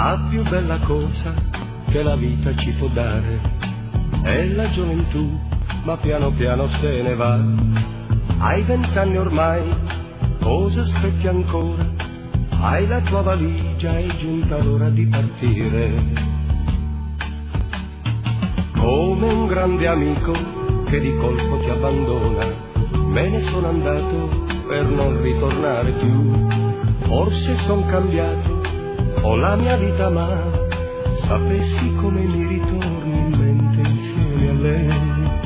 La più bella cosa che la vita ci può dare è la gioventù, ma piano piano se ne va. Hai 20 anni ormai, cosa aspetti ancora? Hai la tua valigia, è giunta l'ora di partire. Come un grande amico che di colpo ti abbandona, me ne sono andato per non ritornare più. Forse son cambiato, ho la mia vita, ma sapessi come mi ritorni in mente insieme a lei.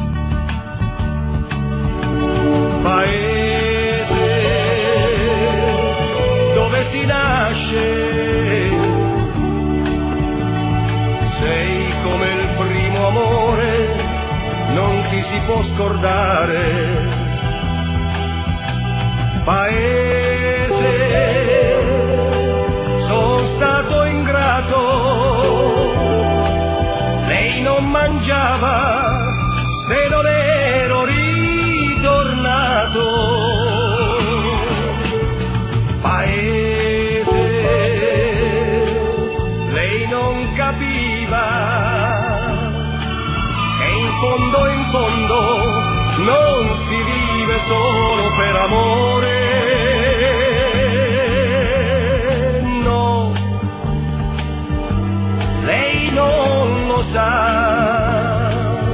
Paese dove si nasce, sei come il primo amore, non ti si può scordare. Paese, son stato ingrato, lei non mangiava se non ero ritornato. Paese, lei non capiva che in fondo non si vive solo per amore. No, lei non lo sa.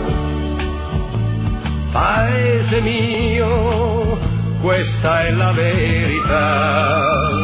Paese mio, questa è la verità.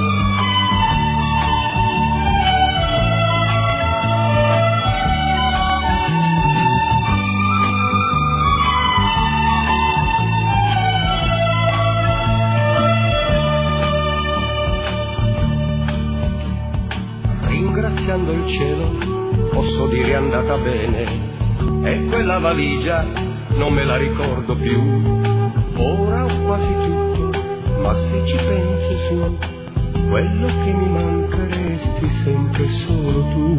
Ringraziando il cielo posso dire è andata bene, e quella valigia non me la ricordo più. Ora ho quasi tutto, ma se ci pensi su, quello che mi manca resti sempre solo tu.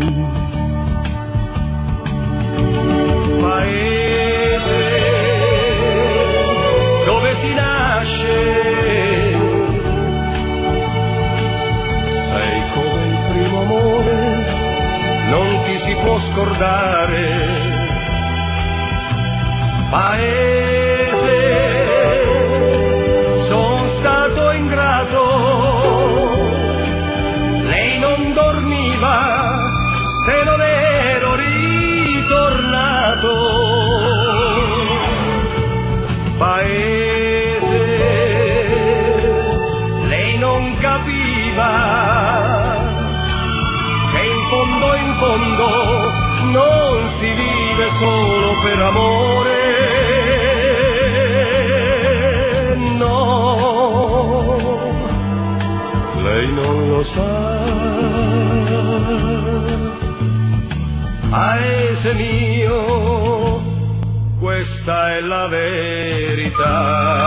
Paese dove si nasce, sei come il primo amore, non ti si può scordare. Paese, son stato ingrato, lei non dormiva se non ero ritornato. Paese, lei non capiva che in fondo non si vive solo per amore. No, lei non lo sa. Paese mio, questa è la verità.